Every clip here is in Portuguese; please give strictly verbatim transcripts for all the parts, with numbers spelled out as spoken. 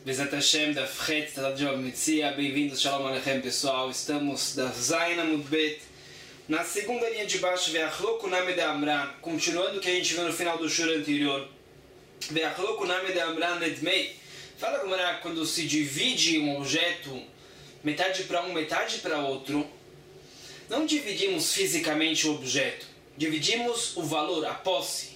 Bezat Hashem, da Fret, da Job Metzia, bem-vindos, Shalom Aleichem, pessoal. Estamos da Zaina Mudbet, na segunda linha de baixo, Ve'achloku Name de Amran, continuando o que a gente viu no final do shur anterior. Ve'achloku Name de Amran Nedmei. Fala como era quando se divide um objeto, metade para um, metade para outro. Não dividimos fisicamente o objeto, dividimos o valor, a posse.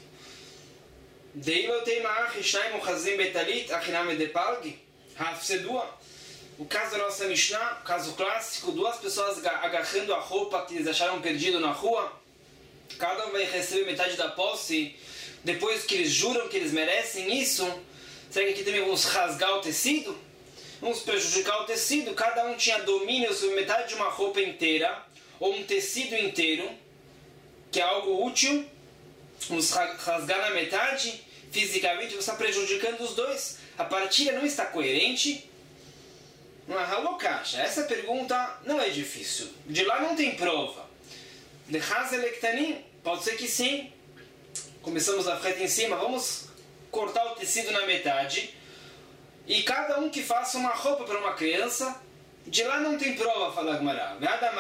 O caso da nossa Mishnah, o caso clássico, duas pessoas agarrando a roupa que eles acharam perdido na rua, cada um vai receber metade da posse, depois que eles juram que eles merecem isso. Será que aqui também vamos rasgar o tecido? Vamos prejudicar o tecido. Cada um tinha domínio sobre metade de uma roupa inteira, ou um tecido inteiro, que é algo útil. Vamos rasgar na metade, fisicamente, você está prejudicando os dois. A partilha não está coerente. Não é halokasha. Essa pergunta não é difícil. De lá não tem prova. De Hazelektanim, pode ser que sim. Começamos a frente em cima, vamos cortar o tecido na metade. E cada um que faça uma roupa para uma criança. De lá não tem prova, fala Gmará.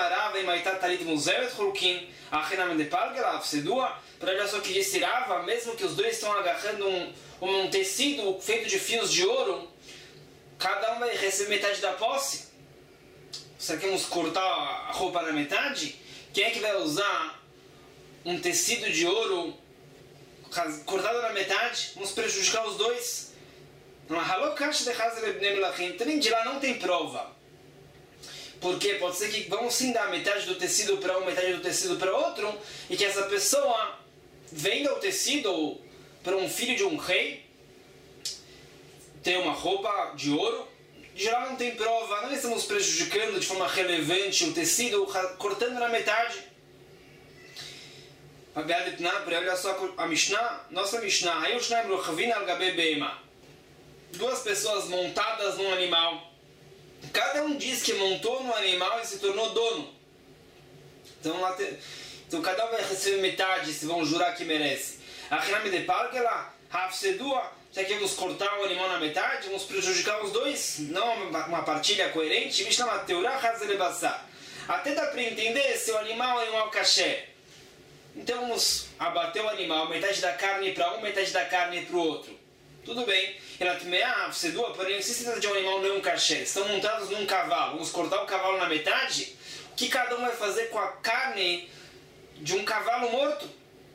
Para só que disse Rava, mesmo que os dois estão agarrando um, um tecido feito de fios de ouro, cada um vai receber metade da posse. Será que vamos cortar a roupa na metade? Quem é que vai usar um tecido de ouro cortado na metade? Vamos prejudicar os dois. Também de lá não tem prova. Porque pode ser que vamos sim dar metade do tecido para um, metade do tecido para outro, e que essa pessoa venda o tecido para um filho de um rei, ter uma roupa de ouro. De geral não tem prova, não estamos prejudicando de forma relevante o tecido, cortando na metade. Olha só a Mishnah, nossa Mishnah. Duas pessoas montadas num animal. Cada um diz que montou no animal e se tornou dono. Então, lá te... então cada um vai receber metade, se vão jurar que merece. Achiname de pargela, hafsedua, já que vamos cortar o animal na metade, vamos prejudicar os dois, não uma partilha coerente. Mishnah teurah hazelebasa. Até dá para entender se o animal é um animal caché. Então vamos abater o animal, metade da carne para um, metade da carne para o outro. Tudo bem. Porém, se se trata de um animal não caché, estão montados num cavalo, vamos cortar o cavalo na metade, o que cada um vai fazer com a carne de um cavalo morto?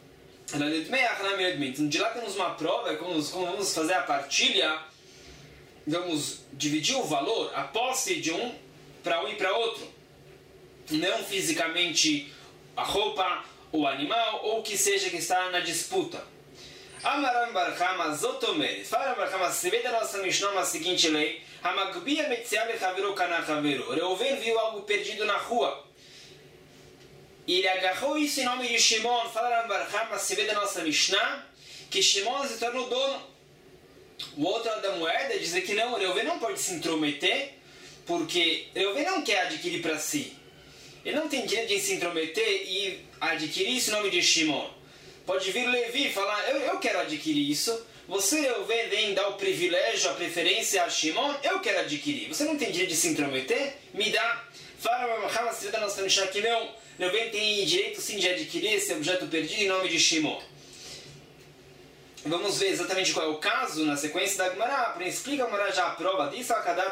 Então, de lá temos uma prova, como, como vamos fazer a partilha, vamos dividir o valor, a posse de um para um e para outro, não fisicamente a roupa, o animal, ou o que seja que está na disputa. Amaram Barhama Zotomer. Fala Barhama, se vê da nossa Mishnah uma seguinte lei: Hamagbia Metziale Haveru Kana Haveru. Reuven viu algo perdido na rua. E ele agarrou isso em nome de Shimon. Fala Barhama, se vê da nossa Mishnah que Shimon se tornou dono. O outro lado da moeda diz que não, Reuven não pode se intrometer, porque Reuven não quer adquirir para si. Ele não tem direito de se intrometer e adquirir isso em nome de Shimon. Pode vir Levi e falar, eu, eu quero adquirir isso. Você vem, vem dar o privilégio, a preferência a Shimon, eu quero adquirir. Você não tem direito de se intrometer? Me dá. Fala, se da nossa Mishnah que não. Levi tem direito sim de adquirir esse objeto perdido em nome de Shimon. Vamos ver exatamente qual é o caso na sequência da Gemara. Explica a Gemara já a prova disso.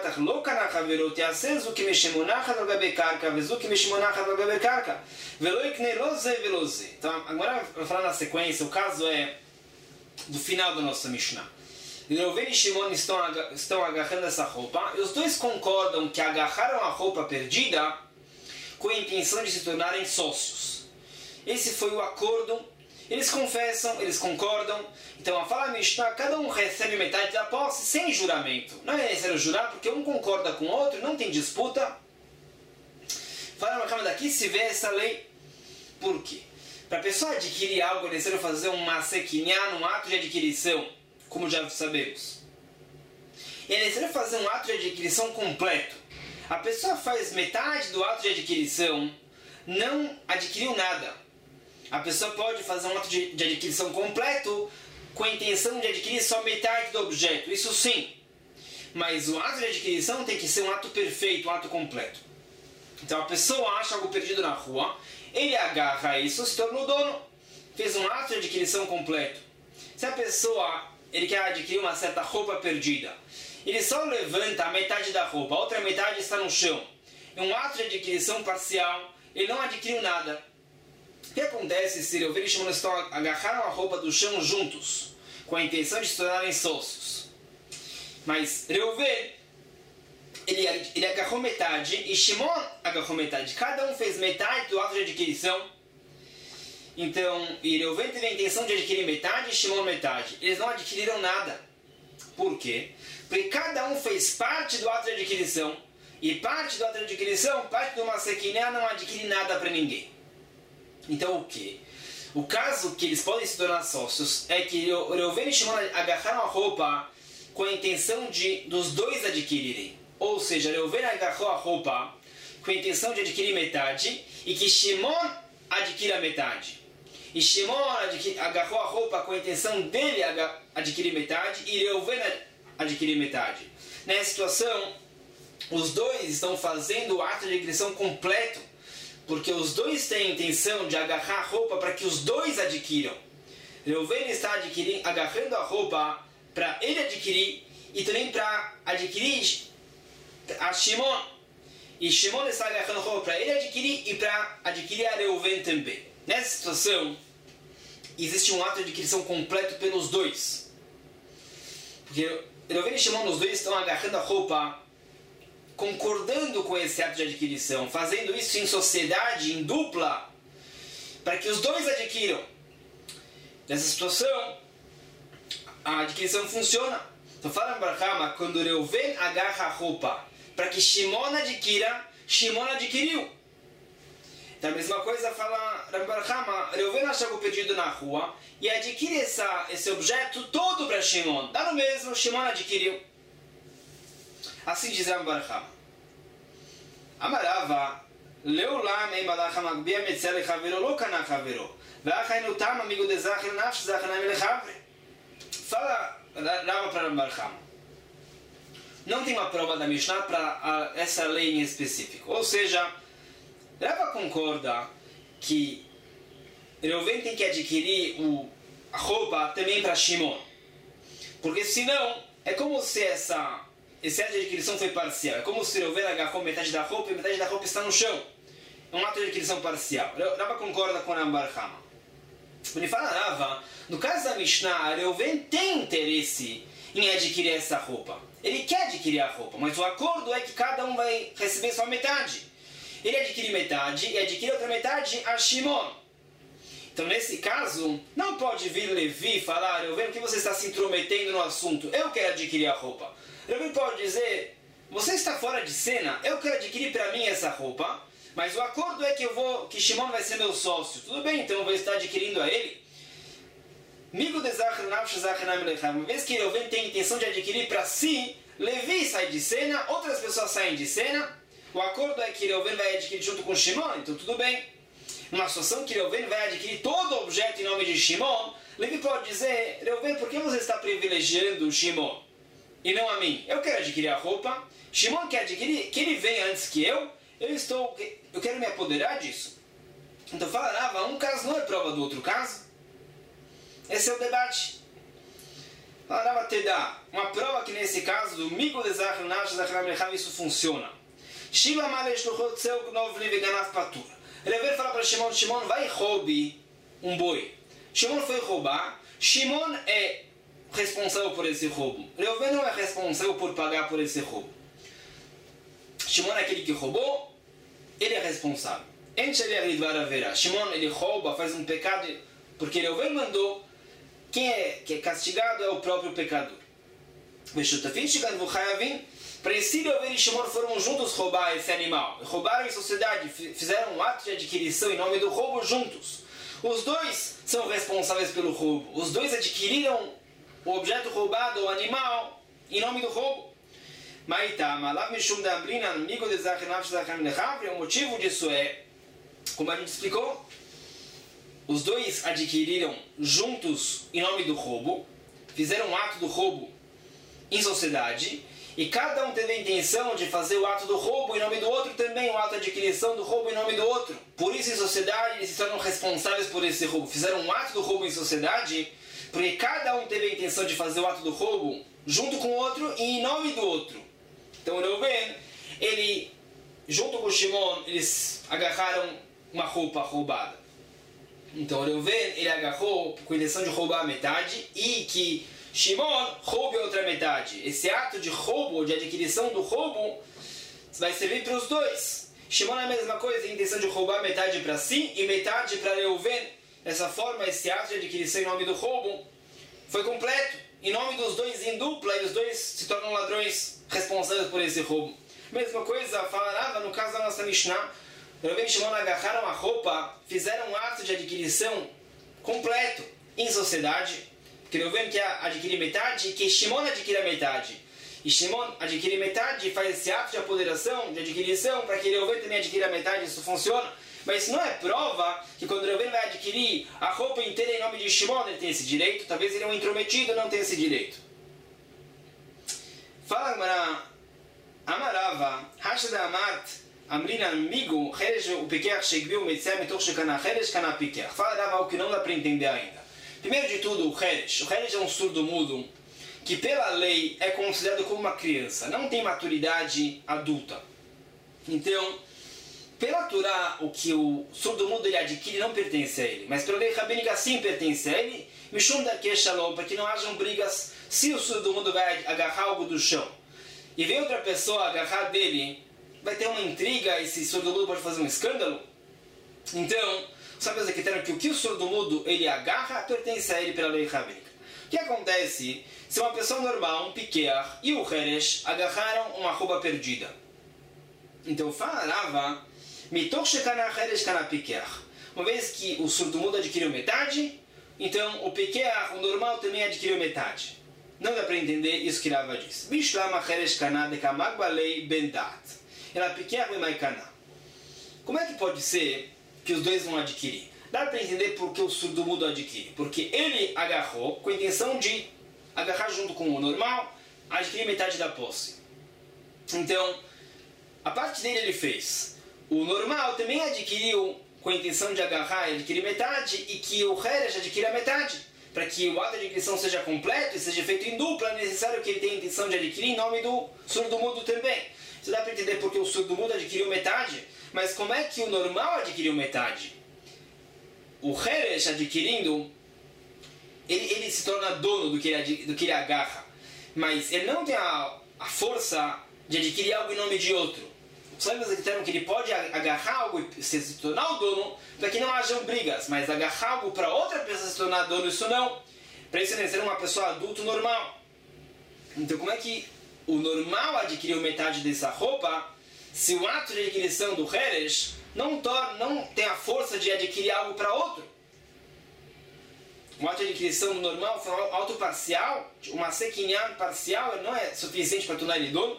Então a Gemara vai falar na sequência. O caso é do final da nossa Mishnah. Reuven e Shimon estão, estão agarrando essa roupa. E os dois concordam que agarraram a roupa perdida com a intenção de se tornarem sócios. Esse foi o acordo. Eles confessam, eles concordam. Então, a fala Mishnah, cada um recebe metade da posse sem juramento. Não é necessário jurar, porque um concorda com o outro, não tem disputa. Fala uma cama daqui, se vê essa lei. Por quê? Para a pessoa adquirir algo, é necessário fazer um masequinhá, um ato de adquisição, como já sabemos. E é necessário fazer um ato de adquisição completo. A pessoa faz metade do ato de adquisição, não adquiriu nada. A pessoa pode fazer um ato de, de adquisição completo com a intenção de adquirir só metade do objeto. Isso sim. mas o ato de adquisição tem que ser um ato perfeito, um ato completo. Então a pessoa acha algo perdido na rua, ele agarra isso, se torna o dono, fez um ato de adquisição completo. Se a pessoa ele quer adquirir uma certa roupa perdida, ele só levanta a metade da roupa, a outra metade está no chão. É um ato de adquisição parcial, ele não adquiriu nada. O que acontece se Reuven e Shimon estão agarraram a roupa do chão juntos, com a intenção de se tornarem sócios? Mas Reuven, ele, ele agarrou metade e Shimon agarrou metade. Cada um fez metade do ato de adquisição. Então, e Reuven teve a intenção de adquirir metade e Shimon metade. Eles não adquiriram nada. Por quê? Porque cada um fez parte do ato de adquisição. E parte do ato de adquisição, parte do Masekiná não adquire nada para ninguém. Então o quê? O caso que eles podem se tornar sócios é que Reuven e Shimon agarraram a roupa com a intenção de dos dois adquirirem. Ou seja, Reuven agarrou a roupa com a intenção de adquirir metade e que Shimon adquira metade. E Shimon agarrou a roupa com a intenção dele adquirir metade e Reuven adquirir metade. Nessa situação, os dois estão fazendo o ato de adquisição completo, porque os dois têm a intenção de agarrar a roupa para que os dois adquiram. Reuven está adquirindo, agarrando a roupa para ele adquirir e também para adquirir a Shimon. E Shimon está agarrando a roupa para ele adquirir e para adquirir a Reuven também. Nessa situação, existe um ato de adquisição completo pelos dois. Porque Reuven e Shimon, os dois estão agarrando a roupa, concordando com esse ato de adquisição, fazendo isso em sociedade, em dupla, para que os dois adquiram. Nessa situação, a adquisição funciona. Então fala Barhama, quando Reuven agarra a roupa para que Shimon adquira, Shimon adquiriu. Então a mesma coisa fala Barhama, Reuven acha algo perdido na rua e adquire essa, esse objeto todo para Shimon. Dá no mesmo, Shimon adquiriu. Assim diz Barhama. Amarava, Leulam em Balach Magbia Metzel Chavero lo kana Chavero. V'achainu tam amigo de Zachar nafsh Zachanam ele Chavre. Fala Rava para Barhama. Não tem uma prova da Mishnah para essa lei em específico. Ou seja, Rava concorda que Reuven tem que adquirir o, a roupa também para Shimon. Porque senão, é como se essa, esse ato de adquisição foi parcial. É como se Reuven agarrou metade da roupa e metade da roupa está no chão. É um ato de adquisição parcial. Rava concorda com a Barhama. Ele fala, Rava, no caso da Mishnah, Reuven tem interesse em adquirir essa roupa. Ele quer adquirir a roupa, mas o acordo é que cada um vai receber só metade. Ele adquire metade e adquire outra metade a Shimon. Então, nesse caso, não pode vir Levi e falar, Reuven, por que você está se intrometendo no assunto? Eu quero adquirir a roupa. Reuven pode dizer, você está fora de cena, eu quero adquirir para mim essa roupa, mas o acordo é que eu vou, que Shimon vai ser meu sócio. Tudo bem, então eu vou estar adquirindo a ele. Uma vez que Reuven tem a intenção de adquirir para si, Levi sai de cena, outras pessoas saem de cena. O acordo é que Reuven vai adquirir junto com Shimon, então tudo bem. Numa situação que Reuven vai adquirir todo o objeto em nome de Shimon, Levi pode dizer, Reuven, por que você está privilegiando Shimon e não a mim? Eu quero adquirir a roupa, Shimon quer adquirir, que ele venha antes que eu, eu estou, eu quero me apoderar disso. Então fala, Rava, um caso não é prova do outro caso. Esse é o debate. Fala, Rava, te dá uma prova que nesse caso do Migo de Zachar Nash Zachar Mechav isso funciona. Shiva Malesh Luchot Seu Gnovli Veganav Patur. Reuven fala para Shimon, Shimon vai roubar um boi. Shimon foi roubar, Shimon é responsável por esse roubo. Reuven não é responsável por pagar por esse roubo. Shimon é aquele que roubou, ele é responsável. Shimon ele rouba, faz um pecado, porque Reuven mandou, quem é, que é castigado é o próprio pecador. Para esse Reuven e Shimon foram juntos roubar esse animal. Roubaram em sociedade, fizeram um ato de adquisição em nome do roubo juntos. Os dois são responsáveis pelo roubo. Os dois adquiriram o objeto roubado, o animal, em nome do roubo. O motivo disso é, como a gente explicou, os dois adquiriram juntos em nome do roubo, fizeram um ato do roubo em sociedade, e cada um teve a intenção de fazer o ato do roubo em nome do outro também, o ato de adquisição do roubo em nome do outro. Por isso, em sociedade, eles se tornam responsáveis por esse roubo. Fizeram um ato do roubo em sociedade, porque cada um teve a intenção de fazer o ato do roubo junto com o outro e em nome do outro. Então, o Reuven, ele, junto com o Shimon, eles agarraram uma roupa roubada. Então, o Reuven, ele agarrou com a intenção de roubar a metade e que Shimon roube a outra metade. Esse ato de roubo, de adquisição do roubo, vai servir para os dois. Shimon é a mesma coisa, tem a intenção de roubar metade para si e metade para Reuven. Dessa forma, esse ato de adquisição em nome do roubo foi completo. Em nome dos dois em dupla, e os dois se tornam ladrões responsáveis por esse roubo. Mesma coisa, falarava no caso da nossa Mishnah, Reuven e Shimon agarraram a roupa, fizeram um ato de adquisição completo em sociedade, que Reuven quer adquirir metade e que Shimon adquire a metade. E Shimon adquire metade e faz esse ato de apoderação, de adquisição, para que Reuven também adquira a metade, isso funciona. Mas isso não é prova que quando Reuven vai adquirir a roupa inteira em nome de Shimon, ele tem esse direito. Talvez ele é um intrometido, não tem esse direito. Fala Gemara, Amarava, Hashda Amart, Amrina Migu, Heresh o Pekeach Shegbiu Metzeh Metoch Shekana Heresh Kana Pekeach. Fala Rava algo que não dá para entender ainda. Primeiro de tudo, o Heresh. O Heresh é um surdo-mudo que pela lei é considerado como uma criança, não tem maturidade adulta. Então, pela Torá, o que o surdo-mudo ele adquire não pertence a ele, mas pela lei rabínica sim pertence a ele, Mishum Darkei Shalom, para que não hajam brigas se o surdo-mudo vai agarrar algo do chão e vem outra pessoa agarrar dele, vai ter uma intriga, esse surdo-mudo pode fazer um escândalo. Então, sabe os que que o que o surdo-mudo ele agarra pertence a ele pela lei rabínica. O que acontece se uma pessoa normal, um piquear, e o Heresh agarraram uma roupa perdida? Então falava, Mitoch shekana Heresh kana piquear. Uma vez que o surdo-mudo adquiriu metade, então o piquear, o normal, também adquiriu metade. Não dá para entender isso que Rava diz. Bishlama Heresh kana de kamag balei bendat. Ela piquear e maikana. Como é que pode ser que os dois vão adquirir? Dá para entender por que o surdo-mudo adquire. Porque ele agarrou com a intenção de agarrar junto com o normal, adquirir metade da posse. Então, a parte dele ele fez. O normal também adquiriu com a intenção de agarrar e adquirir metade, e que o Heresh adquira metade. Para que o ato de adquisição seja completo e seja feito em dupla, é necessário que ele tenha a intenção de adquirir em nome do surdo-mudo também. Isso dá para entender porque o surdo-mudo adquiriu metade, mas como é que o normal adquiriu metade? O Heresh adquirindo, ele, ele se torna dono do que ele, do que ele agarra, mas ele não tem a, a força de adquirir algo em nome de outro. Os sábios acreditam que ele pode agarrar algo e se, se tornar o dono para que não hajam brigas, mas agarrar algo para outra pessoa se tornar dono, isso não. Para isso ele ser uma pessoa adulto normal. Então como é que o normal adquiriu metade dessa roupa se o ato de adquisição do Heresh não, torna, não tem a força de adquirir algo para outro? O ato de adquisição normal foi um auto parcial, uma sequinhan parcial, não é suficiente para tornar ele dono.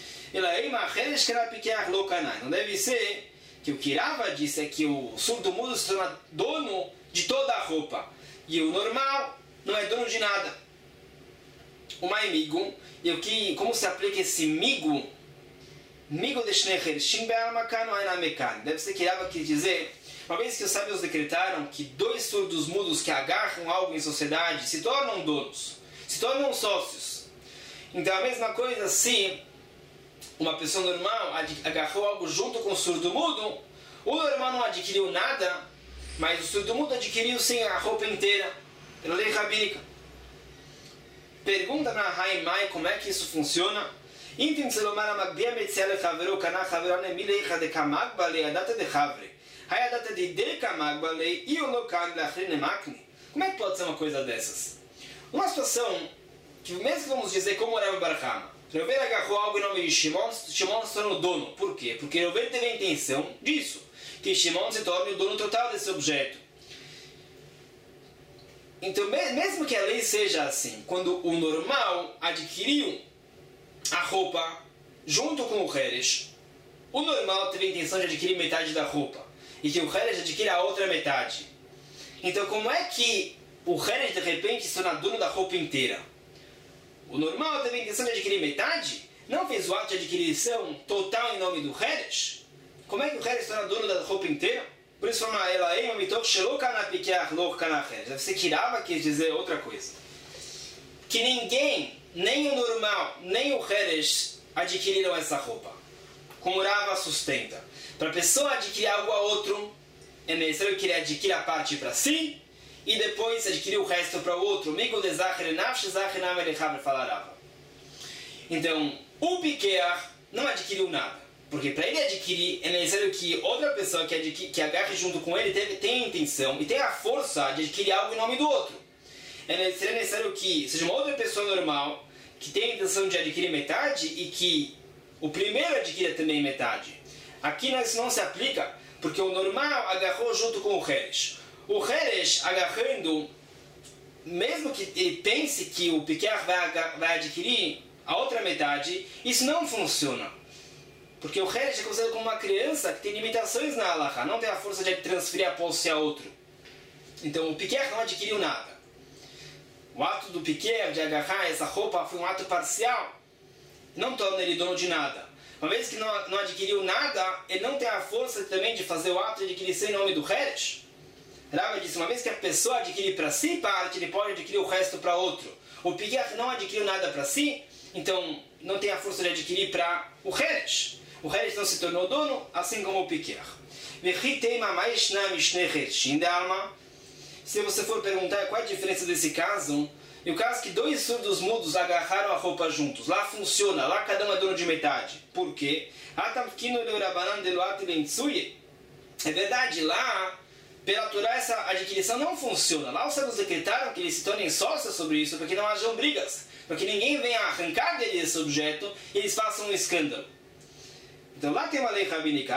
Não deve ser que o que Rava disse é que o surdo-mudo se torna dono de toda a roupa e o normal não é dono de nada. O migo, e o que, como se aplica esse migo? Migo de Shnecher, Shimbe'amakan ou Ainamekan. Deve ser que Rava quer dizer, uma vez que os sábios decretaram que dois surdos mudos que agarram algo em sociedade se tornam donos, se tornam sócios. Então a mesma coisa se uma pessoa normal agarrou algo junto com o surdo-mudo, o normal não adquiriu nada, mas o surdo-mudo adquiriu sim a roupa inteira, pela lei rabínica. Pergunta na Haimai como é que isso funciona. Como é que pode ser uma coisa dessas? Uma situação que mesmo que vamos dizer como era o Barhama, Reuven agarrou algo em nome de Shimon, Shimon se tornou dono. Por quê? Porque Reuven teve a intenção disso, que Shimon se torne o dono total desse objeto. Então, mesmo que a lei seja assim, quando o normal adquiriu a roupa junto com o Heresh, o normal teve a intenção de adquirir metade da roupa, e que o Heresh adquire a outra metade. Então, como é que o Heresh de repente se torna dono da roupa inteira? O normal teve a intenção de adquirir metade, não fez o ato de adquisição total em nome do Heresh, como é que o Heresh torna dono da roupa inteira? Por isso, deve ser que Rava quis dizer outra coisa. Que ninguém, nem o normal, nem o Heresh adquiriram essa roupa. Como Rava sustenta. Para a pessoa adquirir algo a outro, é necessário que ele adquira a parte para si e depois adquirir o resto para o outro. Então, o Pikeach não adquiriu nada. Porque para ele adquirir, é necessário que outra pessoa que, adquire, que agarre junto com ele tenha, tenha a intenção e tenha a força de adquirir algo em nome do outro. É necessário, é necessário que seja uma outra pessoa normal que tenha a intenção de adquirir metade e que o primeiro adquira também metade. Aqui isso não se aplica, porque o normal agarrou junto com o Heresh. O Heresh agarrando, mesmo que ele pense que o Pikeach vai, vai adquirir a outra metade, isso não funciona. Porque o Heresh é considerado como uma criança que tem limitações na Halakha, não tem a força de transferir a posse a outro. Então o Pikeach não adquiriu nada. O ato do Pikeach de agarrar essa roupa foi um ato parcial, não torna ele dono de nada. Uma vez que não, não adquiriu nada, ele não tem a força também de fazer o ato de adquirir em nome do Heresh. Rava disse, uma vez que a pessoa adquirir para si parte, ele pode adquirir o resto para outro. O Pikeach não adquiriu nada para si, então não tem a força de adquirir para o Heresh. O Heresh não se tornou dono, assim como o Pikeach. Se você for perguntar qual é a diferença desse caso, e o caso que dois surdos mudos agarraram a roupa juntos, lá funciona, lá cada um é dono de metade. Por quê? É verdade, lá, pela Torá, essa adquisição não funciona. Lá os sábios decretaram que eles se tornem sócios sobre isso, para que não hajam brigas, para que ninguém venha arrancar dele esse objeto e eles façam um escândalo. Então lá tem uma lei rabínica.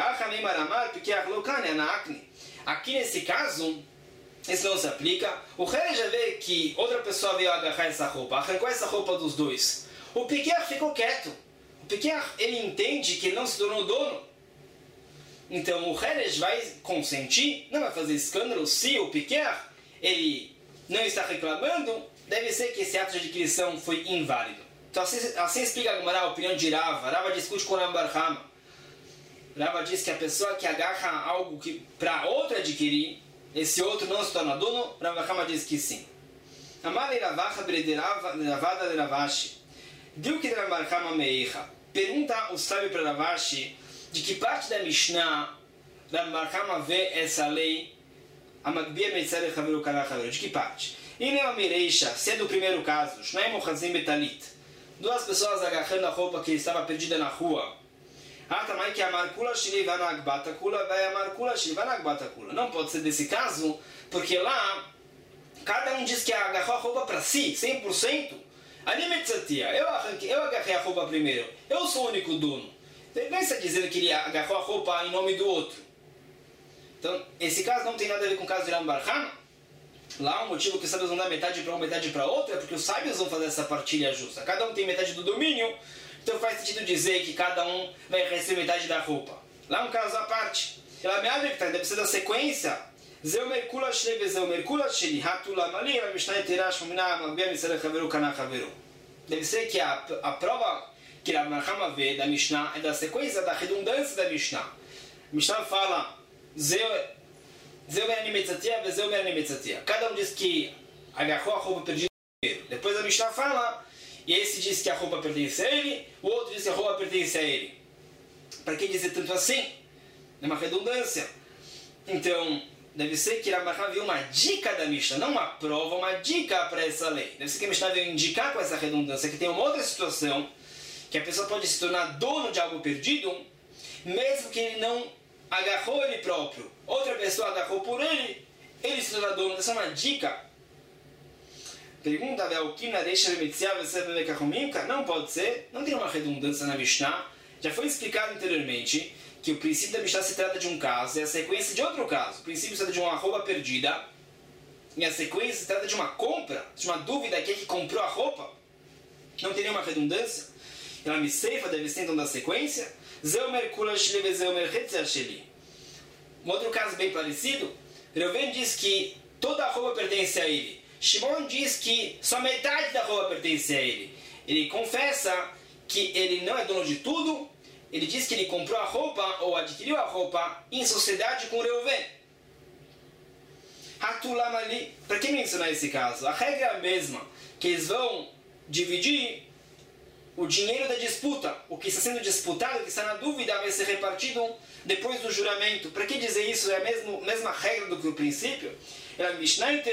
Aqui nesse caso, isso não se aplica. O Heresh já vê que outra pessoa veio agarrar essa roupa, arrancou essa roupa dos dois. O Pikeach ficou quieto. O Pikeach, ele entende que ele não se tornou dono. Então o Heresh vai consentir, não vai fazer escândalo. Se o Pikeach, ele não está reclamando, deve ser que esse ato de adquisição foi inválido. Então assim, assim explica a a opinião de Rava. Rava discute com Ram bar Hama. Rava diz que a pessoa que agarra algo para outro adquirir, esse outro não se torna dono. Ram bar Hama diz que sim. Amale Ravacha Ravada de Ravashi. Diu que Ram bar Hama meicha. Pergunta o sábio para Ravashi de que parte da Mishnah Ram bar Hama vê essa lei Amagbia Meitzare Chaveru Kana Chaveru. De que parte? E não Mireisha, se é do primeiro caso, Shnaim Ochazim Betalit. Duas pessoas agarrando a roupa que estava perdida na rua. Ah, também que a marcula shili vai na agbata kula, vai a marcula shili vai na agbata kula. Não pode ser desse caso, porque lá cada um diz que agarrou a roupa para si, cem por cento. Animetzatia, eu arranquei, eu agarrei a roupa primeiro. Eu sou o único dono. Ele não está dizendo que ele agarrou a roupa em nome do outro. Então, esse caso não tem nada a ver com o caso de Ram bar Hama. Lá o motivo que os sábios vão dar metade para um, metade para outro, é porque os sábios vão fazer essa partilha justa. Cada um tem metade do domínio, então faz sentido dizer que cada um vai receber metade da roupa. Lá um caso à parte. Ela me abre que deve ser da sequência. Zeu merkula shlev zeu merkula sheli hatula mali va mishnah tirash mina mabia misere chaveru kana chaveru. Deve ser que a, a prova que a Marhama vê da Mishnah é da sequência da redundância da Mishnah. Mishnah fala zeu Cada um diz que agarrou a roupa perdida primeiro. Depois a Mishnah fala, e esse diz que a roupa pertence a ele, o outro diz que a roupa pertence a ele. Para que dizer tanto assim? É uma redundância. Então, deve ser que a Mishnah viu uma dica da Mishnah, não uma prova, uma dica para essa lei. Deve ser que a Mishnah veio indicar com essa redundância que tem uma outra situação, que a pessoa pode se tornar dono de algo perdido, mesmo que ele não agarrou ele próprio. Outra pessoa agarrou por ele, ele se torna dono. Essa é uma dica. Pergunta, não pode ser, não tem uma redundância na Mishnah. Já foi explicado anteriormente que o princípio da Mishnah se trata de um caso e a sequência de outro caso. O princípio se trata de uma roupa perdida e a sequência se trata de uma compra, de uma dúvida, quem é que comprou a roupa. Não tem nenhuma redundância. Ela me ceifa, deve ser então da sequência. Um outro caso bem parecido, Reuven diz que toda a roupa pertence a ele. Shimon diz que só metade da roupa pertence a ele. Ele confessa que ele não é dono de tudo, ele diz que ele comprou a roupa ou adquiriu a roupa em sociedade com Reuven. Hatulam ali, para que mencionar esse caso? A regra é a mesma, que eles vão dividir o dinheiro da disputa, o que está sendo disputado, o que está na dúvida, vai ser repartido depois do juramento. Para que dizer isso? É a mesma, mesma regra do que o princípio. Deve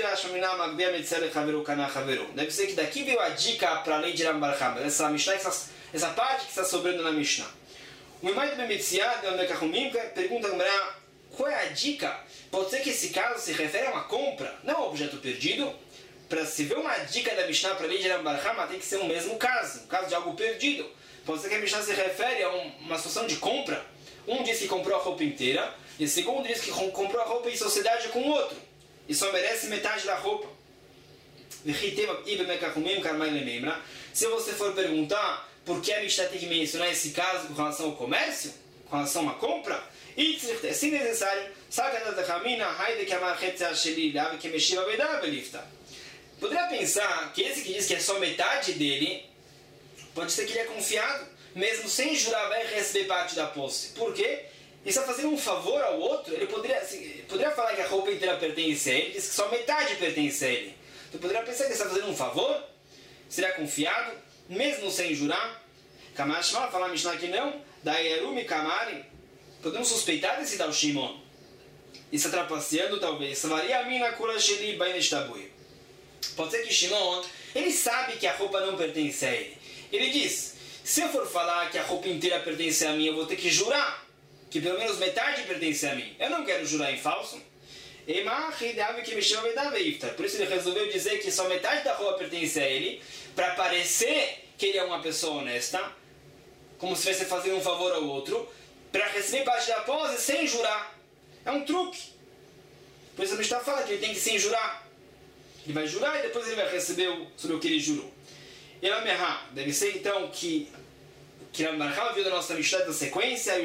ser que daqui veio a dica para a lei de Rambar Ham, essa, essa, essa parte que está sobrando na Mishnah. O Imai do Bemetziad, pergunta qual é a dica? Pode ser que esse caso se refere a uma compra, não a um objeto perdido. Para se ver uma dica da Mishnah para a lei de Rambar Ham, tem que ser o mesmo caso, um caso de algo perdido. Pode ser que a Mishnah se refere a um, uma situação de compra. Um diz que comprou a roupa inteira, e o segundo diz que comprou a roupa em sociedade com o outro, e só merece metade da roupa. Se você for perguntar por que a Mishnah tem que mencionar esse caso com relação ao comércio, com relação a uma compra, e se necessário, poderia pensar que esse que diz que é só metade dele, pode ser que ele é confiado, mesmo sem jurar vai receber parte da posse. Por quê? Ele está fazendo um favor ao outro. Ele poderia, poderia falar que a roupa inteira pertence a ele, diz que só metade pertence a ele. Então poderia pensar que ele está fazendo um favor, seria confiado, mesmo sem jurar. Kamashma, falar Mishnah que não, Daierumi Kamari, podemos suspeitar desse tal Shimon. Isso trapaceando talvez. Savaria mina kura sheli baineshtabui. Pode ser que Shimon, ele sabe que a roupa não pertence a ele. Ele diz, se eu for falar que a roupa inteira pertence a mim, eu vou ter que jurar que pelo menos metade pertence a mim. Eu não quero jurar em falso. Por isso ele resolveu dizer que só metade da roupa pertence a ele, para parecer que ele é uma pessoa honesta, como se fosse fazer um favor ao outro, para receber parte da posse sem jurar. É um truque. Por isso a Mishnah fala que ele tem que sem jurar. Ele vai jurar e depois ele vai receber sobre o que ele jurou. Deve ser então que que Rambar Ham viu da nossa Mishnah da sequência,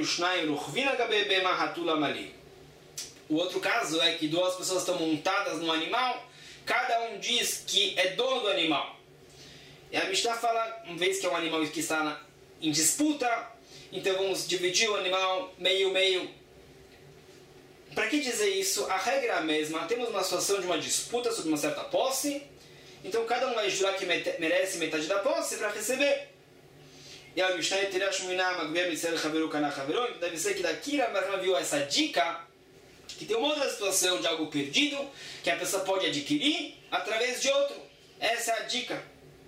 o outro caso é que duas pessoas estão montadas no animal, cada um diz que é dono do animal. E a Mishnah fala, uma vez que é um animal que está na, em disputa, então vamos dividir o animal meio-meio. Para que dizer isso? A regra é a mesma. Temos uma situação de uma disputa sobre uma certa posse, então cada um vai jurar que merece metade da posse para receber. E a Mishnah deve ser que daqui Rambar Ham viu essa dica, que tem uma outra situação de algo perdido, que a pessoa pode adquirir através de outro. Essa é a dica.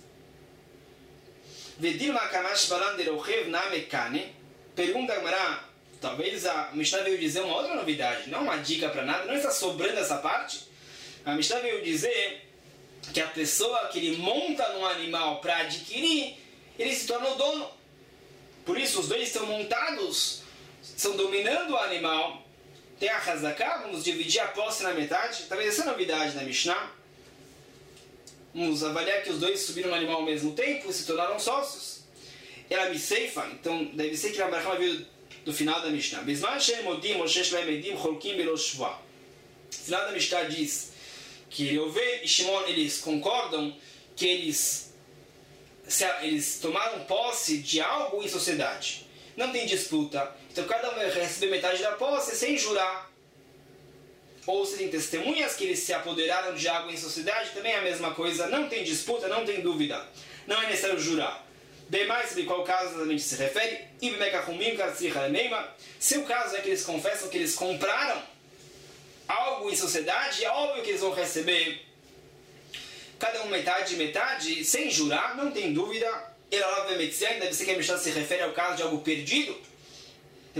Pergunta Gamara, talvez a Mishnah veio dizer uma outra novidade, não uma dica para nada, não está sobrando essa parte. A Mishnah veio dizer que a pessoa que ele monta num animal para adquirir, ele se torna o dono. Por isso os dois estão montados, estão dominando o animal. Tem a Hazaká, vamos dividir a posse na metade. Talvez essa é a novidade da Mishnah. Vamos avaliar que os dois subiram no animal ao mesmo tempo e se tornaram sócios. Ela me ceifa, então deve ser que a Rambar Ham veio do final da Mishnah. O final da Mishnah diz que Reuven e Shimon, eles concordam que eles, se, eles tomaram posse de algo em sociedade. Não tem disputa. Então cada um vai receber metade da posse sem jurar. Ou se tem testemunhas que eles se apoderaram de algo em sociedade, também é a mesma coisa. Não tem disputa, não tem dúvida. Não é necessário jurar. Bem mais de qual caso a gente se refere. Se o caso é que eles confessam que eles compraram algo em sociedade, é óbvio que eles vão receber cada um metade metade, sem jurar, não tem dúvida. Deve ser que a Mishnah se refere ao caso de algo perdido. A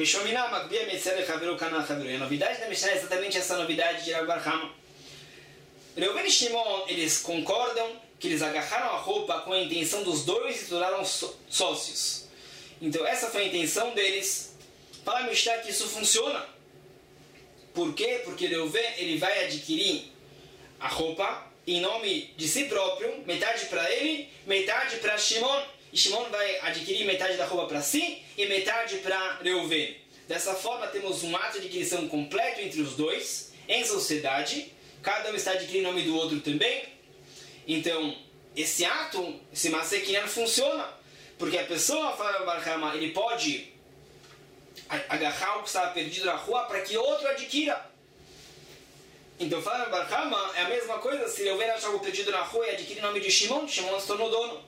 novidade da Mishnah é exatamente essa novidade de Rambar Ham. Reuven e Shimon, eles concordam que eles agarraram a roupa com a intenção dos dois se tornaram sócios. Então essa foi a intenção deles. Fala a Mishnah que isso funciona. Por quê? Porque Reuven, ele vai adquirir a roupa em nome de si próprio, metade para ele, metade para Shimon. E Shimon vai adquirir metade da roupa para si e metade para Reuven. Dessa forma temos um ato de adquisição completo entre os dois, em sociedade. Cada um está adquirindo em nome do outro também. Então, esse ato, esse Maaseh Kinyan funciona. Porque a pessoa, fala Barhama, ele pode agarrar o que estava perdido na rua para que outro adquira. Então, fala Barhama, é a mesma coisa se eu ver algo perdido na rua e adquirir o nome de Shimon, Shimon se tornou dono.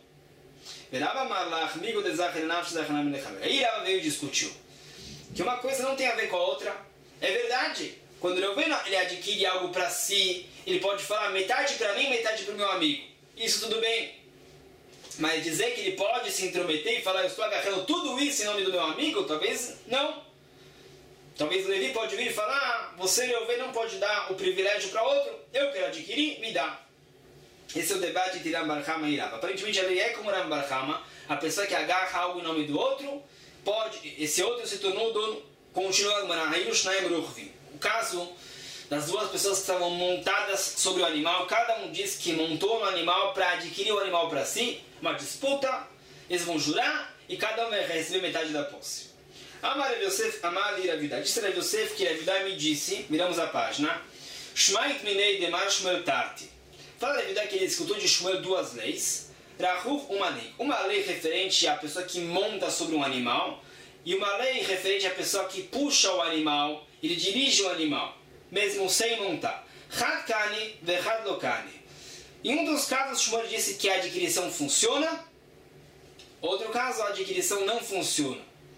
Aí Rava veio e discutiu que uma coisa não tem a ver com a outra. É verdade, quando ele adquire algo para si, ele pode falar metade para mim, metade para o meu amigo. Isso tudo bem. Mas dizer que ele pode se intrometer e falar eu estou agarrando tudo isso em nome do meu amigo, talvez não. Talvez o Levi pode vir e falar, ah, você, Reuven, não pode dar o privilégio para outro, eu quero adquirir, me dá. Esse é o debate entre Ram Barhama e Rava. Aparentemente ele é como Ram Barhama, a pessoa que agarra algo em nome do outro, pode, esse outro se tornou dono, continua o caso das duas pessoas que estavam montadas sobre o animal, cada um diz que montou no animal para adquirir o animal para si, uma disputa, eles vão jurar e cada um vai receber metade da posse. Amar Yosef, Amar Iravidá. Disse Rav Yosef que Iravidá me disse, viramos a página, Shmait minei demar Shmuel tarti. Fala Iravidá que ele escutou de Shmuel duas leis, Rahuf uma lei. Uma lei referente à pessoa que monta sobre um animal e uma lei referente à pessoa que puxa o animal, ele dirige o animal, mesmo sem montar. Had kani vehad lo kani. Em um dos casos, Shmuel disse que a adquisição funciona, outro caso, a adquisição não funciona.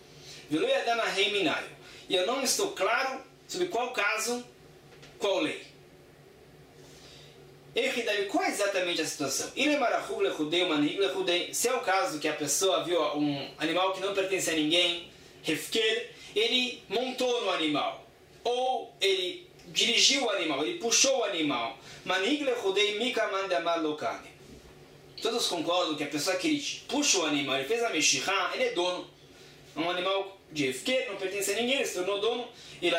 E eu não estou claro sobre qual caso, qual lei. Qual é exatamente a situação? Se é o caso que a pessoa viu um animal que não pertence a ninguém, Hefker, ele montou no animal, ou ele dirigiu o animal, ele puxou o animal. Todos concordam que a pessoa que ele puxa o animal, ele fez a meshihá, ele é dono. É um animal de Hefker, não pertence a ninguém, ele se tornou dono.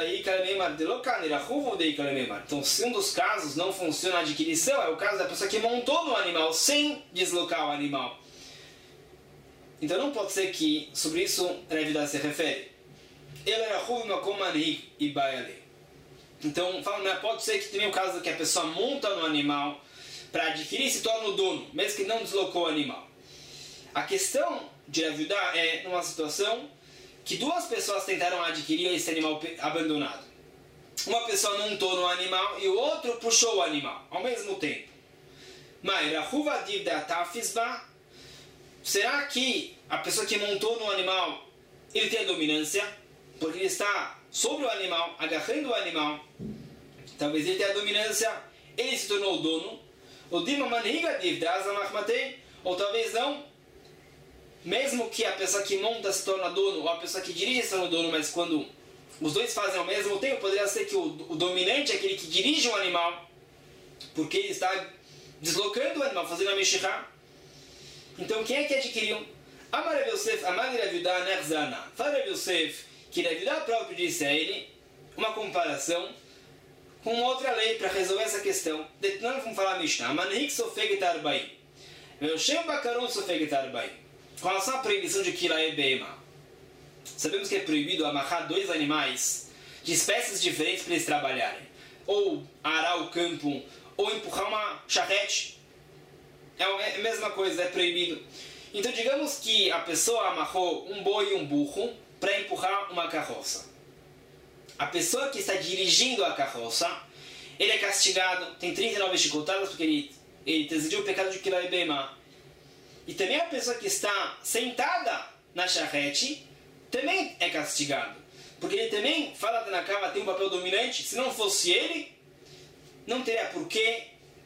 Então, se um dos casos não funciona a adquisição, é o caso da pessoa que montou no animal sem deslocar o animal. Então não pode ser que sobre isso Rav se refere. Ele era e Então fala, pode ser que também o caso que a pessoa monta no animal para adquirir e se torna o dono, mesmo que não deslocou o animal. A questão de Rav é numa situação que duas pessoas tentaram adquirir esse animal abandonado. Uma pessoa montou no animal e o outro puxou o animal ao mesmo tempo. Mas será que a pessoa que montou no animal ele tem a dominância? Porque ele está sobre o animal, agarrando o animal. Talvez ele tenha a dominância, ele se tornou o dono. Ou talvez não. Mesmo que a pessoa que monta se torna dono, ou a pessoa que dirige se torna dono, mas quando os dois fazem ao mesmo tempo, poderia ser que o, o dominante é aquele que dirige o animal, porque ele está deslocando o animal, fazendo a meshihá. Então quem é que adquiriu? Amar Rav Yosef, Amar Rav Yudá, Nerzana. Fala Rav Yosef, que Rav Yudá próprio disse a ele, uma comparação com outra lei para resolver essa questão. Detnando vamos falar a Mishnah. Manhik sofeget arbaim. Veushem bakaron sofeget arbaim. Com relação à proibição de Kilae Beima, sabemos que é proibido amarrar dois animais de espécies diferentes para eles trabalharem. Ou arar o campo, ou empurrar uma charrete. É a mesma coisa, é proibido. Então digamos que a pessoa amarrou um boi e um burro para empurrar uma carroça. A pessoa que está dirigindo a carroça, ele é castigado, tem trinta e nove chicotadas porque ele, ele transgrediu o pecado de Kilae Beima. E também a pessoa que está sentada na charrete também é castigado. Porque ele também, fala na cama, tem um papel dominante. Se não fosse ele, não teria por que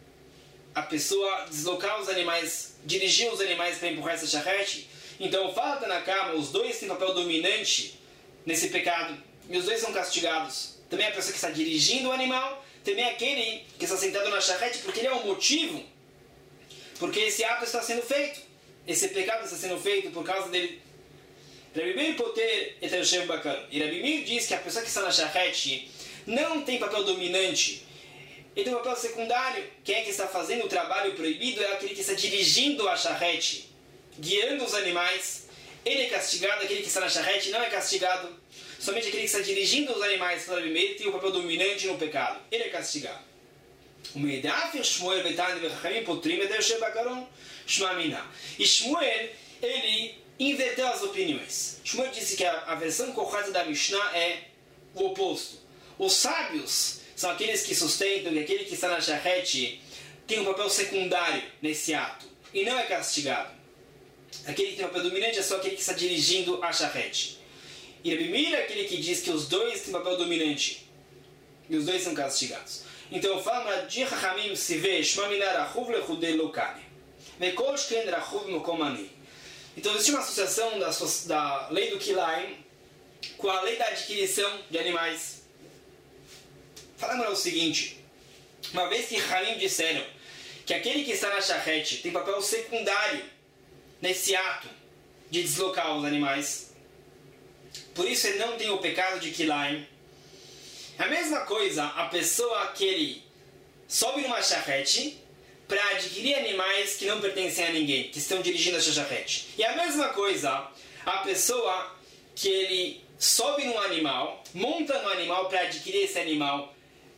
a pessoa deslocar os animais, dirigir os animais para empurrar essa charrete. Então, fala na cama, os dois têm papel dominante nesse pecado. E os dois são castigados. Também a pessoa que está dirigindo o animal, também aquele que está sentado na charrete, porque ele é o motivo. Porque esse ato está sendo feito. Esse pecado está sendo feito por causa dele. Rabi Meir Poter et Yoshev Bakar. E Rabi Meir diz que a pessoa que está na charrete não tem papel dominante. Ele tem um papel secundário. Quem é que está fazendo o trabalho proibido é aquele que está dirigindo a charrete, guiando os animais. Ele é castigado, aquele que está na charrete não é castigado. Somente aquele que está dirigindo os animais, Rabi Meir, tem o papel dominante no pecado. Ele é castigado. O Meidafir Shmuel Betani Vechachamim Potrim et Yoshev Bakaron. E Shmuel, ele inverteu as opiniões. Shmuel disse que a, a versão correta da Mishnah é o oposto. Os sábios são aqueles que sustentam que aquele que está na charrete tem um papel secundário nesse ato e não é castigado. Aquele que tem um papel dominante é só aquele que está dirigindo a charrete. E Rabi Meir é aquele que diz que os dois têm papel dominante e os dois são castigados. Então fala de Chachamim se vê Shmaminar Achuv Lechudei Lokane Vekol Shken Rachuv Mokomani. Então existe uma associação da, da lei do Kilaim com a lei da adquirição de animais. Falando o seguinte, uma vez que Chachamim disseram que aquele que está na charrete tem papel secundário nesse ato de deslocar os animais, por isso ele não tem o pecado de Kilaim. A mesma coisa, a pessoa que ele sobe numa charrete para adquirir animais que não pertencem a ninguém, que estão dirigindo a charrete. E a mesma coisa, a pessoa que ele sobe num animal, monta no animal para adquirir esse animal.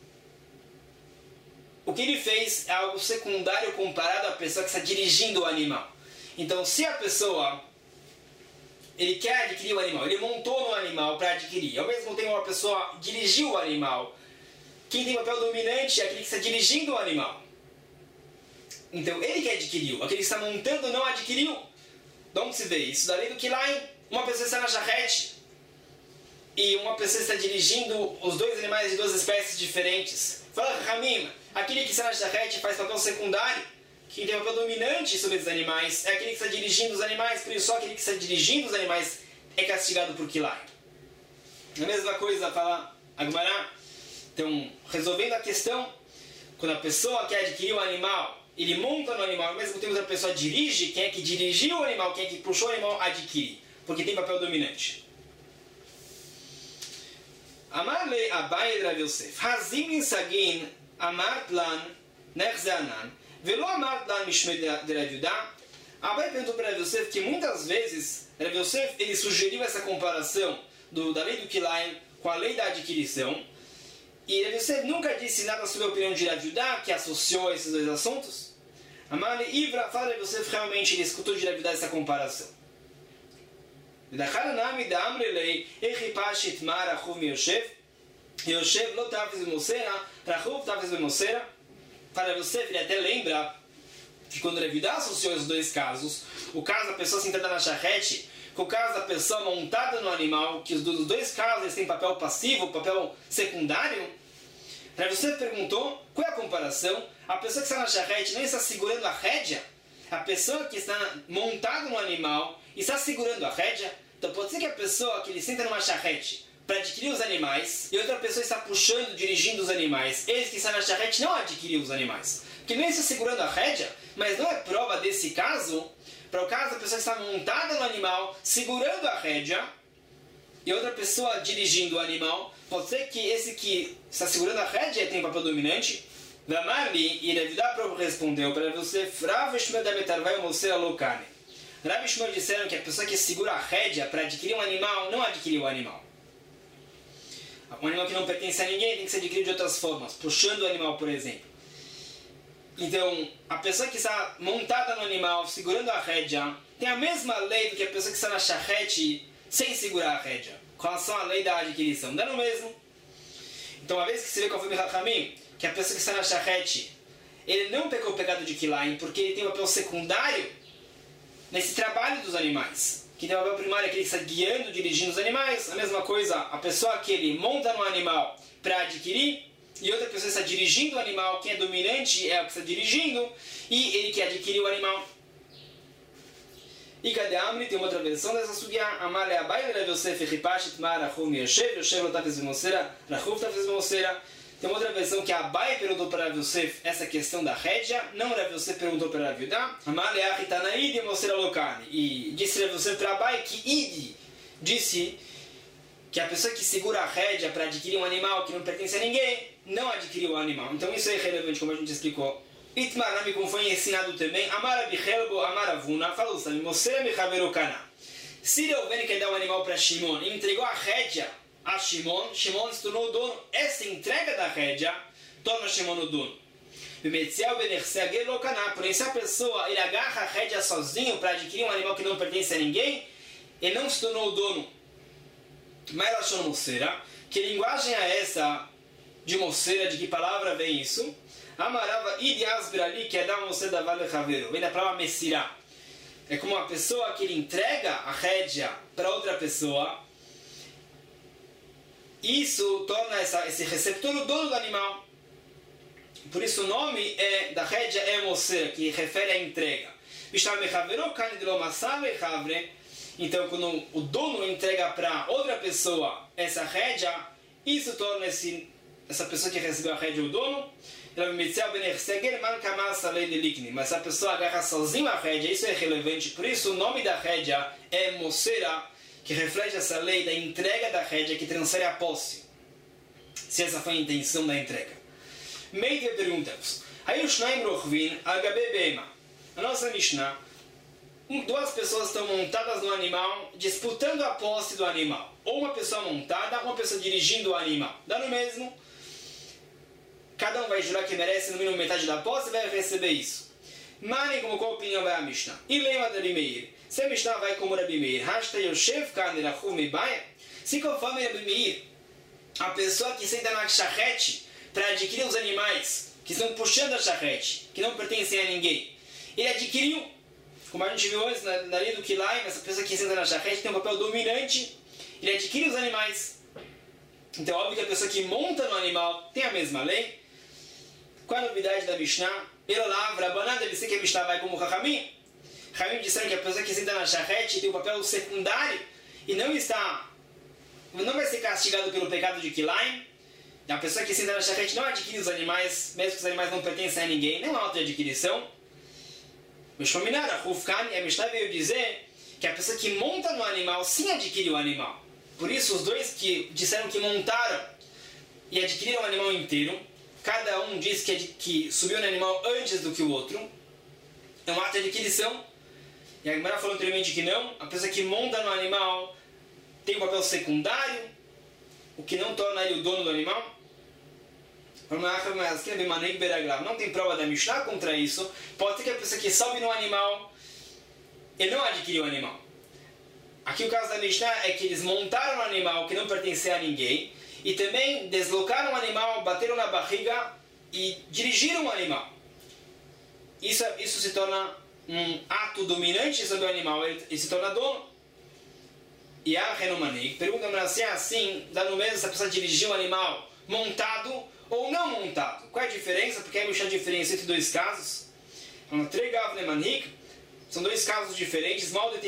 O que ele fez é algo secundário comparado à pessoa que está dirigindo o animal. Então, se a pessoa ele quer adquirir o animal, ele montou no animal para adquirir, ao mesmo tempo uma pessoa dirigiu o animal, quem tem papel dominante é aquele que está dirigindo o animal. Então, ele que adquiriu, aquele que está montando não adquiriu. De onde se vê isso? Da lei do Kilaim, uma pessoa está na charrete e uma pessoa está dirigindo os dois animais de duas espécies diferentes. Fala, Ramim, aquele que está na charrete faz papel secundário. Quem tem papel dominante sobre os animais é aquele que está dirigindo os animais, por isso só aquele que está dirigindo os animais é castigado por Kilaim. A mesma coisa fala Agmará. Então, resolvendo a questão, quando a pessoa quer adquirir o animal, ele monta no animal, ao mesmo tempo que a pessoa dirige, quem é que dirigiu o animal, quem é que puxou o animal, adquire, porque tem papel dominante. Amar le Abai Rav Yosef, Hazim in Sagin, Amar plan, Nerzanan, Velo Amar plan Mishmei de Rav Yudá. Abai perguntou para Rav Yosef que muitas vezes Rav Yosef ele sugeriu essa comparação do, da lei do Kilaim com a lei da adquirição. E Rav Yosef nunca disse nada sobre a opinião de Rav Yudá, que associou esses dois assuntos. Amale Ivra, fala Rav Yosef, realmente ele escutou de Rav Yudá essa comparação. Dacharanami da Amrelei, Echipashit Mar Achuv Yoshev, Yoshev lo Tafiz Bemosera, Rachuv Tafiz Bemosera. Para Rav Yosef, ele até lembra que quando Rav Yudá associou os dois casos, o caso da pessoa sentada na charrete, com o caso da pessoa montada no animal, que os dois casos eles têm papel passivo, papel secundário, Rav Yosef perguntou qual é a comparação. A pessoa que está na charrete não está segurando a rédea, a pessoa que está montada no animal está segurando a rédea. Então pode ser que a pessoa que ele senta numa charrete para adquirir os animais e outra pessoa está puxando, dirigindo os animais. Esse que está na charrete não adquiriu os animais, porque nem está segurando a rédea, mas não é prova desse caso. Para o caso da pessoa que está montada no animal, segurando a rédea, e outra pessoa dirigindo o animal, pode ser que esse que está segurando a rédea tem papel dominante. Vamali, e Rav Yudá respondeu para você, Rav Shmuel da Betarvai Moser Lokane. Rav Shmuel disseram que a pessoa que segura a rédea para adquirir um animal, não adquiriu o animal. Um animal que não pertence a ninguém tem que ser adquirido de outras formas, puxando o animal, por exemplo. Então, a pessoa que está montada no animal, segurando a rédea, tem a mesma lei do que a pessoa que está na charrete sem segurar a rédea, com relação à lei da adquirição. Dá no mesmo. Então, uma vez que se vê conforme Chachamim, que a pessoa que está na charrete, ele não pecou o pecado de Kilaim, porque ele tem um papel secundário nesse trabalho dos animais. Que tem um papel primário, aquele que está guiando, dirigindo os animais. A mesma coisa, a pessoa que ele monta no animal para adquirir, e outra pessoa está dirigindo o animal, quem é dominante é o que está dirigindo, e ele que adquiriu o animal. E cadê Amri? Tem uma outra versão dessa sugya. Amale Abai Rav Yosef Echipashit Mar Achuv Yoshev, Yoshev lo Tafiz Bemosera, Rachuv Tafiz Bemosera. Tem uma outra versão que Abai perguntou para Rav Yosef essa questão da rédea, não Rav Yosef perguntou para Rav Yudá. Amale Achitanaid Mosera Lokani. E disse Rav Yosef para Abai que Idi disse que a pessoa que segura a rédea para adquirir um animal que não pertence a ninguém, não adquiriu o animal. Então isso é irrelevante, como a gente explicou. Itmarami, como foi ensinado também, Amara Bichelbo, Amara Vuna, falou sabe, Mosera Mechaveru Kana. Se Reuven quer dar um animal para Shimon e entregou a rédea a Shimon, Shimon se tornou o dono. Essa entrega da rédea torna Shimon o dono. Porém, se a pessoa ele agarra a rédea sozinho para adquirir um animal que não pertence a ninguém, ele não se tornou o dono. Mas ela achou Mossera. Que linguagem é essa de Mossera? De que palavra vem isso? Amarava idias brali que é da Mossera vale Haveru. Vem da palavra Messirá. É como uma pessoa que ele entrega a rédea para outra pessoa. Isso torna essa, esse receptor o dono do animal. Por isso o nome é, da rédea é Mossera, que refere à entrega. Então, quando o dono entrega para outra pessoa essa rédea, isso torna esse, essa pessoa que recebeu a rédea o dono. Mas se a pessoa agarra sozinha a rédea, isso é relevante. Por isso o nome da rédea é Mossera, que reflete essa lei da entrega da rédea que transfere a posse. Se essa foi a intenção da entrega. Meio perguntamos. Aí o Shnaim Rochvin, Agabe Bema. A nossa Mishnah, duas pessoas estão montadas no animal, disputando a posse do animal. Ou uma pessoa montada, uma pessoa dirigindo o animal. Dá no mesmo. Cada um vai jurar que merece no mínimo metade da posse e vai receber isso. Mani, como qual opinião vai a Mishnah? E lema da Rabi. Se a Mishnah vai como Rabi Meir, Hashta Yoshev Kanerachu Mibaya, se conforme Rabi Meir, a pessoa que senta na charrete para adquirir os animais que estão puxando a charrete, que não pertencem a ninguém, ele adquiriu, como a gente viu antes na, na lei do Kilaim, essa pessoa que senta na charrete tem um papel dominante, ele adquire os animais. Então é óbvio que a pessoa que monta no animal tem a mesma lei. Qual a novidade da Mishnah? Ele lavra, a banana deve ser que a Mishnah vai como Chachamim. Chachamim disseram que a pessoa que senta na charrete tem um papel secundário e não está, não vai ser castigado pelo pecado de Kilaim. A pessoa que senta na charrete não adquire os animais, mesmo que os animais não pertencem a ninguém, não há auto de adquisição. A Mishnah veio dizer que a pessoa que monta no animal sim adquire o animal. Por isso, os dois que disseram que montaram e adquiriram o animal inteiro, cada um diz que, que subiu no animal antes do que o outro. É um ato de adquisição. E a Gemara falou anteriormente que não. A pessoa que monta no animal tem um papel secundário, o que não torna ele o dono do animal. Não tem prova da Mishnah contra isso. Pode ser que a pessoa que sobe no animal, ele não adquiriu o animal. Aqui o caso da Mishnah é que eles montaram um animal que não pertencia a ninguém e também deslocaram o animal, bateram na barriga e dirigiram o animal. Isso, isso se torna um ato dominante sobre o animal, ele, ele se torna dono. E a Renomanik pergunta se é assim, dá no mesmo se a pessoa dirigiu o animal montado ou não montado. Qual é a diferença? Porque a Mishnah diferencia entre dois casos. São dois casos diferentes.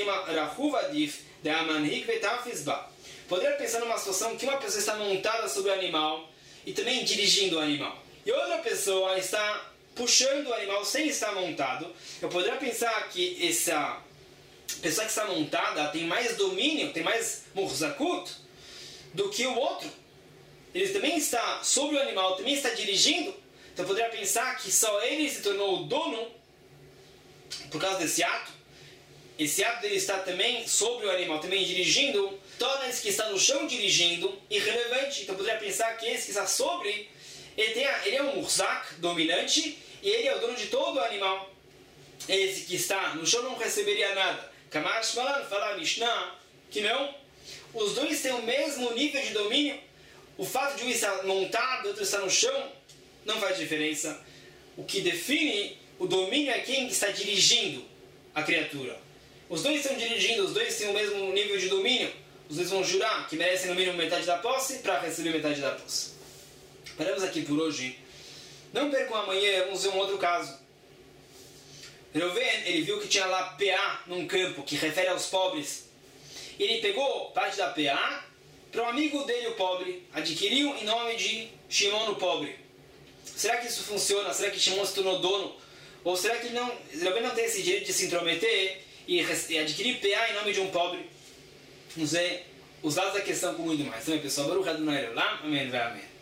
Poderia pensar numa situação que uma pessoa está montada sobre o animal e também dirigindo o animal. E outra pessoa está puxando o animal sem estar montado. Eu poderia pensar que essa pessoa que está montada tem mais domínio, tem mais murzakut do que o outro. Ele também está sobre o animal, também está dirigindo. Então eu poderia pensar que só ele se tornou o dono por causa desse ato. Esse ato dele estar também sobre o animal, também dirigindo, torna esse que está no chão dirigindo irrelevante. Então eu poderia pensar que esse que está sobre, ele, tem a, ele é um murzak dominante e ele é o dono de todo o animal. Esse que está no chão não receberia nada. Kamash Malan fala a Mishnah que não. Os dois têm o mesmo nível de domínio. O fato de um estar montado e outro estar no chão não faz diferença. O que define o domínio é quem está dirigindo a criatura. Os dois estão dirigindo, os dois têm o mesmo nível de domínio. Os dois vão jurar que merecem no mínimo metade da posse para receber metade da posse. Paramos aqui por hoje. Não percam amanhã, vamos ver um outro caso. Reuven, ele viu que tinha lá P A num campo, que refere aos pobres. Ele pegou parte da P A para um amigo dele, o pobre, adquiriu em nome de Shimon, o pobre. Será que isso funciona? Será que Shimon se tornou dono? Ou será que ele não, Reuven não tem esse direito de se intrometer e adquirir P A em nome de um pobre? Vamos ver os lados da questão com muito mais. Então, pessoal, Baruch Adonai Olam, amém, amém.